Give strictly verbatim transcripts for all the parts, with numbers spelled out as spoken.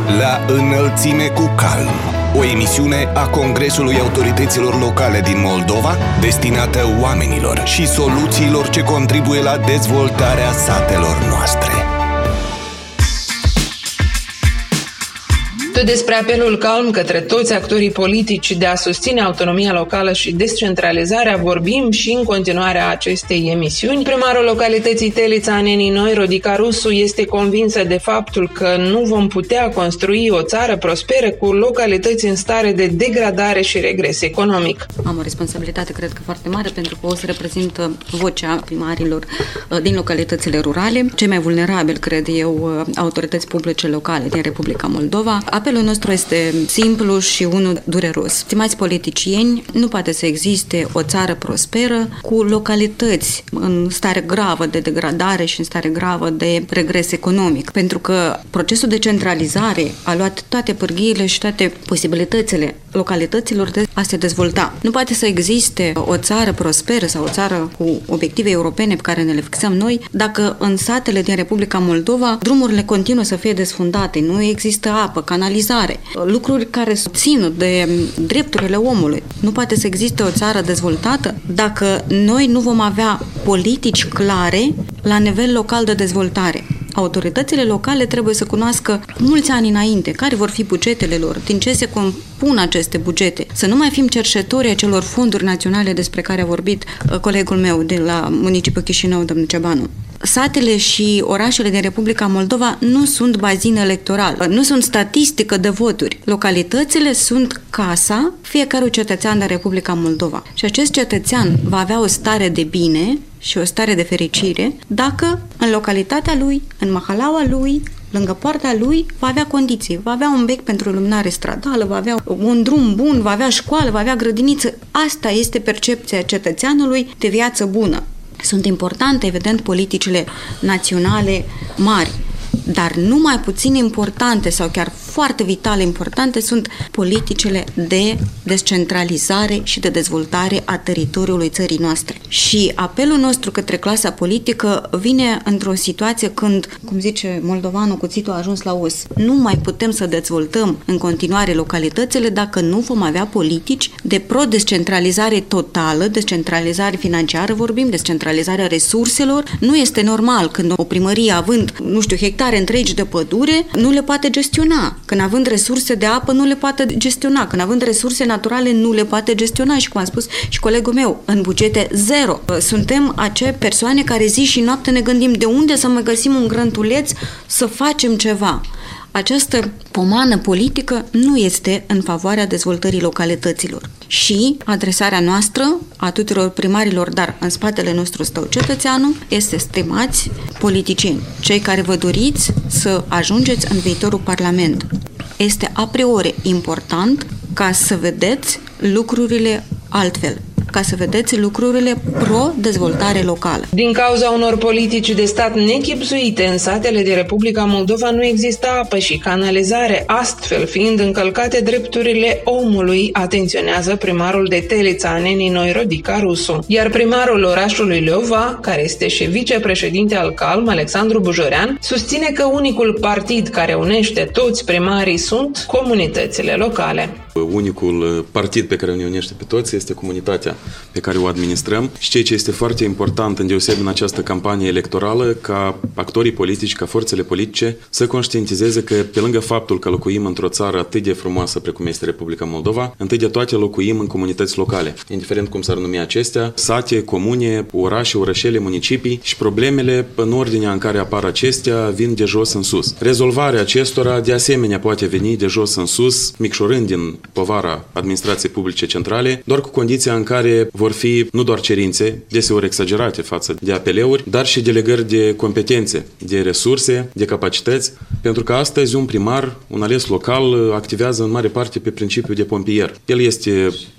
La înălțime cu calm, o emisiune a Congresului Autorităților Locale din Moldova, destinată oamenilor și soluțiilor ce contribuie la dezvoltarea satelor noastre. Tot despre apelul calm către toți actorii politici de a susține autonomia locală și descentralizarea vorbim și în continuarea acestei emisiuni. Primarul localității Telița, Nenii Noi, Rodica Rusu, este convinsă de faptul că nu vom putea construi o țară prosperă cu localități în stare de degradare și regres economic. Am o responsabilitate, cred că foarte mare, pentru că o să reprezint vocea primarilor din localitățile rurale, cei mai vulnerabili, cred eu, autorități publice locale din Republica Moldova. Apelul nostru este simplu și unul dureros. Stimați politicieni, nu poate să existe o țară prosperă cu localități în stare gravă de degradare și în stare gravă de regres economic, pentru că procesul de centralizare a luat toate pârghiile și toate posibilitățile localităților de a se dezvolta. Nu poate să existe o țară prosperă sau o țară cu obiective europene pe care ne le fixăm noi dacă în satele din Republica Moldova drumurile continuă să fie desfundate, nu există apă, canalizare, lucruri care țin de drepturile omului. Nu poate să existe o țară dezvoltată dacă noi nu vom avea politici clare la nivel local de dezvoltare. Autoritățile locale trebuie să cunoască mulți ani înainte care vor fi bugetele lor, din ce se compun aceste bugete. Să nu mai fim cerșetorii acelor fonduri naționale despre care a vorbit colegul meu de la municipiul Chișinău, domnul Ceabanu. Satele și orașele din Republica Moldova nu sunt bazin electoral, nu sunt statistică de voturi. Localitățile sunt casa fiecărui cetățean din Republica Moldova. Și acest cetățean va avea o stare de bine și o stare de fericire dacă în localitatea lui, în mahalaua lui, lângă poarta lui, va avea condiții. Va avea un bec pentru luminare stradală, va avea un drum bun, va avea școală, va avea grădiniță. Asta este percepția cetățeanului de viață bună. Sunt importante, evident, politicile naționale mari, dar nu mai puțin importante sau chiar foarte vitale importante sunt politicile de descentralizare și de dezvoltare a teritoriului țării noastre. Și apelul nostru către clasa politică vine într-o situație când, cum zice moldovanul, cuțitul a ajuns la os. Nu mai putem să dezvoltăm în continuare localitățile dacă nu vom avea politici de pro-descentralizare totală, descentralizare financiară, vorbim, descentralizarea resurselor. Nu este normal când o primărie, având, nu știu, hectare întregi de pădure, nu le poate gestiona. Când având resurse de apă, nu le poate gestiona. Când având resurse naturale, nu le poate gestiona. Și cum a spus și colegul meu, în bugete zero. Suntem acele persoane care zi și noapte ne gândim de unde să mai găsim un grântuleț să facem ceva. Această pomană politică nu este în favoarea dezvoltării localităților. Și adresarea noastră a tuturor primarilor, dar în spatele nostru stau cetățeanul, este stimați politicieni, cei care vă doriți să ajungeți în viitorul Parlament. Este a priori important ca să vedeți lucrurile altfel, ca să vedeți lucrurile pro-dezvoltare locală. Din cauza unor politici de stat nechibzuite în satele de Republica Moldova nu există apă și canalizare, astfel fiind încălcate drepturile omului, atenționează primarul de Telița, Nenii Noi, Rodica Rusu. Iar primarul orașului Leova, care este și vicepreședinte al CALM, Alexandru Bujorean, susține că unicul partid care unește toți primarii sunt comunitățile locale. Unicul partid pe care ne unește pe toți este comunitatea pe care o administrăm și ceea ce este foarte important îndeosebi în această campanie electorală ca actorii politici, ca forțele politice să conștientizeze că pe lângă faptul că locuim într-o țară atât de frumoasă precum este Republica Moldova, întâi de toate locuim în comunități locale, indiferent cum s-ar numi acestea, sate, comune, orașe, orășele, municipii și problemele în ordinea în care apar acestea vin de jos în sus. Rezolvarea acestora de asemenea poate veni de jos în sus, micșorând din povara administrației publice centrale, doar cu condiția în care vor fi nu doar cerințe, deseori exagerate față de apeleuri, dar și delegări de competențe, de resurse, de capacități, pentru că astăzi un primar, un ales local, activează în mare parte pe principiul de pompier. El este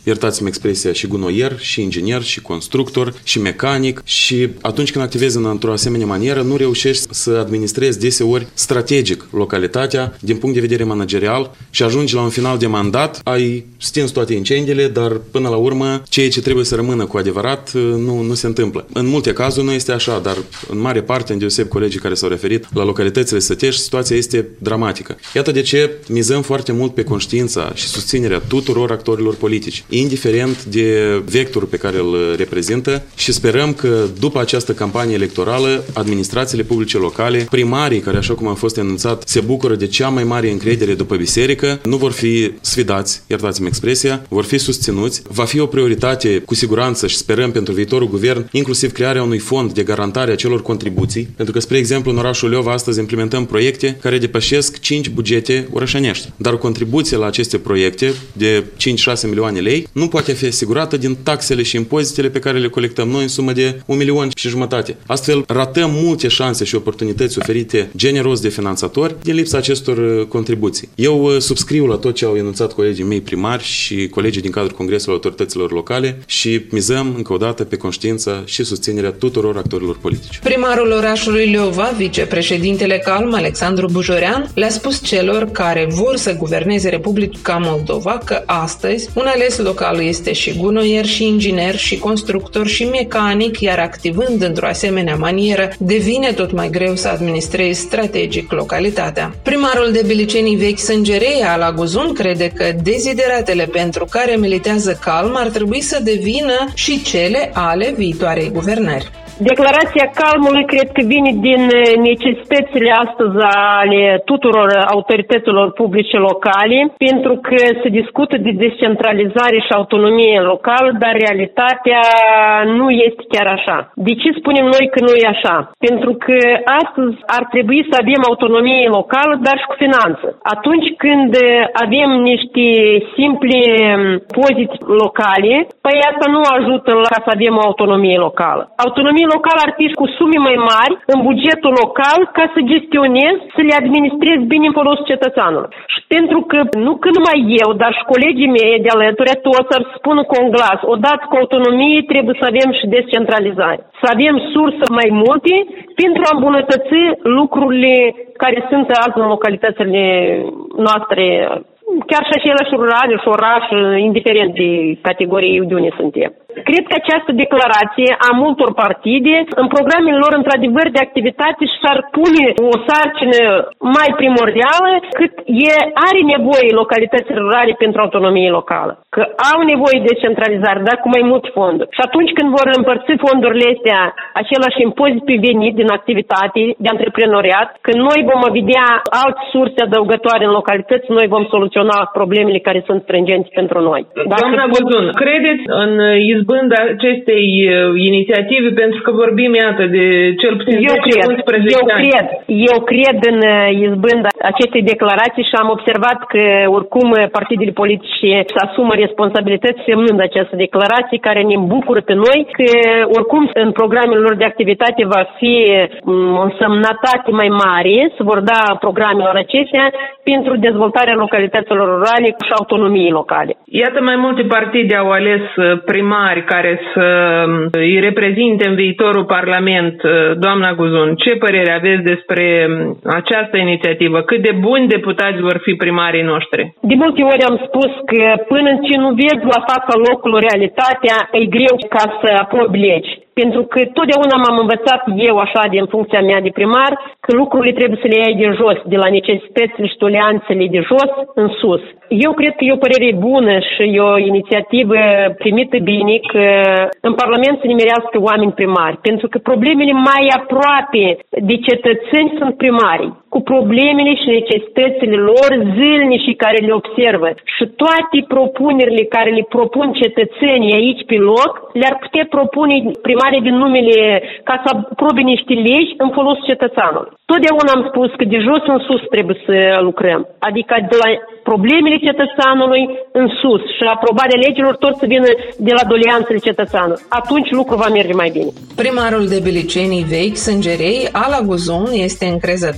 iertați-mi expresia, și gunoier, și inginer, și constructor, și mecanic, și atunci când activezi într-o asemenea manieră, nu reușești să administrezi deseori strategic localitatea din punct de vedere managerial și ajungi la un final de mandat, ai stins toate incendiile, dar până la urmă ceea ce trebuie să rămână cu adevărat nu, nu se întâmplă. În multe cazuri nu este așa, dar în mare parte, îndeosebi colegii care s-au referit la localitățile sătești, situația este dramatică. Iată de ce mizăm foarte mult pe conștiința și susținerea tuturor actorilor politici, indiferent de vectorul pe care îl reprezintă, și sperăm că după această campanie electorală, administrațiile publice locale, primarii care, așa cum a fost enunțat, se bucură de cea mai mare încredere după biserică, nu vor fi sfidați, iertați-mi expresia, vor fi susținuți. Va fi o prioritate cu siguranță și sperăm pentru viitorul guvern, inclusiv crearea unui fond de garantare a celor contribuții, pentru că, spre exemplu, în orașul Leova astăzi implementăm proiecte care depășesc cinci bugete orășănești, dar o contribuție la aceste proiecte de cinci-șase milioane lei nu poate fi asigurată din taxele și impozitele pe care le colectăm noi în sumă de un milion și jumătate. Astfel, ratăm multe șanse și oportunități oferite generos de finanțatori din lipsa acestor contribuții. Eu subscriu la tot ce au enunțat colegii mei primari și colegii din cadrul Congresului Autorităților Locale și mizăm încă o dată pe conștiința și susținerea tuturor actorilor politici. Primarul orașului Leova, vicepreședintele Calm, Alexandru Bujorean, le-a spus celor care vor să guverneze Republica Moldova că astăzi un ales local este și gunoier, și inginer, și constructor, și mecanic, iar activând într-o asemenea manieră, devine tot mai greu să administrezi strategic localitatea. Primarul de Bilicenii Vechi Sângerei, Ala Guzun, crede că dezideratele pentru care militează Calm ar trebui să devină și cele ale viitoarei guvernări. Declarația Calmului cred că vine din necesitățile astăzi ale tuturor autorităților publice locale, pentru că se discută de descentralizare și autonomie locală, dar realitatea nu este chiar așa. De ce spunem noi că nu e așa? Pentru că astăzi ar trebui să avem autonomie locală, dar și cu finanță. Atunci când avem niște simple poziții locale, păi asta nu ajută ca să avem o autonomie locală. Autonomie local ar fi cu sume mai mari în bugetul local ca să gestionez, să le administrez bine în folosul cetățeanului. Și pentru că nu că numai eu, dar și colegii mei de alături, toți ar spună cu un glas, odată cu autonomie trebuie să avem și descentralizare. Să avem surse mai multe pentru a îmbunătăți lucrurile care sunt azi în localitățile noastre, chiar și aceleași rurale și oraș, indiferent de categorie de unde suntem. Cred că această declarație a multor partide, în programele lor, într-adevăr, de activitate și-ar pune o sarcină mai primordială cât e, are nevoie localitățile rurale pentru autonomie locală. Că au nevoie de centralizare, dar cu mai multe fonduri. Și atunci când vor împărți fondurile astea, același impozit pe venit din activitate, de antreprenoriat, când noi vom vedea alte surse adăugătoare în localități, noi vom soluționa problemele care sunt stringente pentru noi. Dacă Doamna Guzun, credeți în izbânda acestei inițiative, pentru că vorbim, iată, de cel puțin eu cred, unsprezece eu ani. cred, eu cred în izbânda acestei declarații și am observat că oricum partidele politice se asumă responsabilități semnând această declarație care ne bucură pe noi, că oricum în programele lor de activitate va fi o însemnătate mai mare, se vor da programelor acestea pentru dezvoltarea localităților rurale și autonomiei locale. Iată, mai multe partide au ales primari care să îi reprezinte în viitorul Parlament. Doamna Guzun, ce părere aveți despre această inițiativă? Cât de buni deputați vor fi primarii noștri? De multe ori am spus că până ce nu vezi la fața locului realitatea, e greu ca să aprobi legi. Pentru că totdeauna m-am învățat eu așa din funcția mea de primar că lucrurile trebuie să le iei de jos, de la necesitățile și toleanțele de jos în sus. Eu cred că e o părere bună și e o inițiativă primită bine că în Parlament să nimerească oameni primari, pentru că problemele mai aproape de cetățeni sunt primarii, cu problemele și necesitățile lor zilnice care le observă. Și toate propunerile care le propun cetățenii aici pe loc, le-ar putea propune primarii din numele ca să aprobe niște legi în folosul cetățeanului. Totdeauna am spus că de jos în sus trebuie să lucrăm, adică de la problemele cetățeanului în sus și aprobarea legilor tot să vină de la doleanțele cetățeanului. Atunci lucrul va merge mai bine. Primarul de Bilicenii Vechi Sângerei, Ala Guzun, este încrezătoare că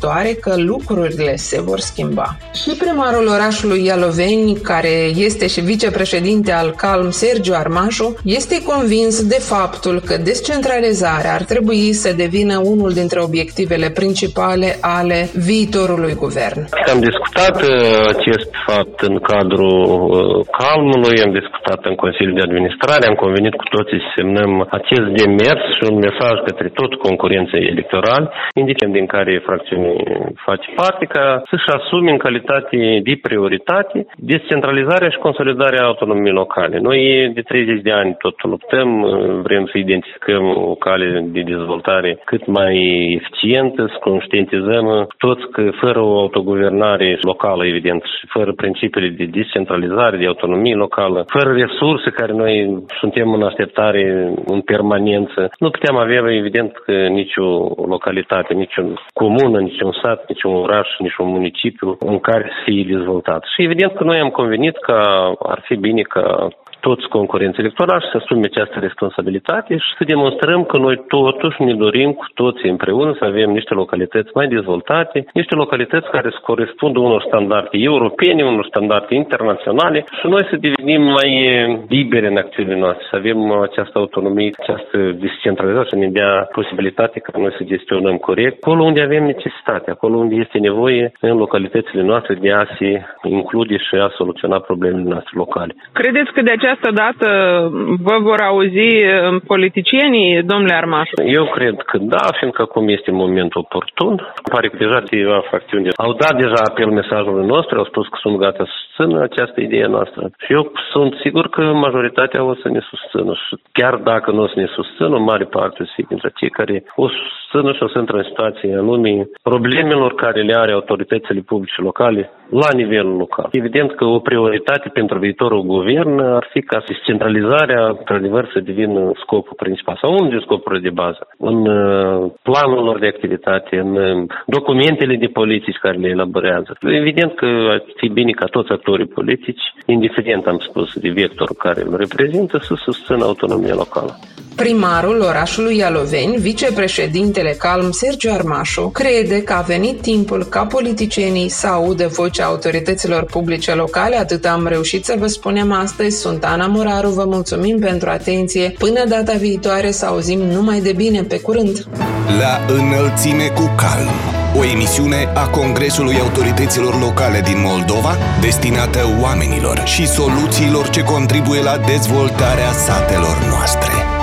că lucrurile se vor schimba. Și primarul orașului Ialoveni, care este și vicepreședinte al Calm, Sergiu Armașu, este convins de faptul că descentralizarea ar trebui să devină unul dintre obiectivele principale ale viitorului guvern. Am discutat acest fapt în cadrul Calmului, am discutat în Consiliul de Administrare, am convenit cu toții să semnăm acest demers și un mesaj către tot concurenții electorali, indiferent din care fracțiune face parte, ca să-și asume în calitate de prioritate descentralizarea și consolidarea autonomiei locale. Noi de treizeci de ani tot luptăm, vrem să identificăm o cale de dezvoltare cât mai eficientă, să conștientizăm toți că fără o autoguvernare locală, evident, și fără principiile de descentralizare, de autonomie locală, fără resurse care noi suntem în așteptare în permanență, nu putem avea, evident, că nicio localitate, nicio comună, niciun sat, niciun oraș, niciun municipiu în care să fie dezvoltat. Și evident că noi am convenit că ar fi bine ca toți concurenții electorali să asume această responsabilitate și să demonstrăm că noi totuși ne dorim cu toții împreună să avem niște localități mai dezvoltate, niște localități care să corespundă unor standarde europene, unor standarde internaționale și noi să devenim mai liberi în acțiunile noastre, să avem această autonomie, această descentralizare, să ne dea posibilitate ca noi să gestionăm corect, acolo unde avem necesitate, acolo unde este nevoie în localitățile noastre de a se include și a soluționa problemele noastre locale. Credeți că de această dată vă vor auzi politicienii, domnule Armașu? Eu cred că da, fiindcă acum este momentul oportun. Pare că deja câteva fracțiuni au dat deja apel mesajului nostru, au spus că sunt gata să susțină această idee noastră. Și eu sunt sigur că majoritatea o să ne susțină. Și chiar dacă nu o să ne susțină, în mare parte o să fie dintre cei care o susțină și o să intră în situație anume problemelor care le are autoritățile publice locale la nivelul local. Evident că o prioritate pentru viitorul guvern ar fi ca descentralizarea, într-adevăr, să devină scopul principal sau unul din scopurile de bază. În planul lor de activitate, în documentele de politici care le elaborează. Evident că ar fi bine ca toți actorii politici, indiferent, am spus, de vectorul care îl reprezintă, să susțină autonomia locală. Primarul orașului Ialoveni, vicepreședintele Calm, Sergiu Armașu, crede că a venit timpul ca politicienii să audă vocea autorităților publice locale. Atât am reușit să vă spunem astăzi. Sunt Ana Moraru, vă mulțumim pentru atenție. Până data viitoare să auzim numai de bine. Pe curând! La înălțime cu Calm, o emisiune a Congresului Autorităților Locale din Moldova, destinată oamenilor și soluțiilor ce contribuie la dezvoltarea satelor noastre.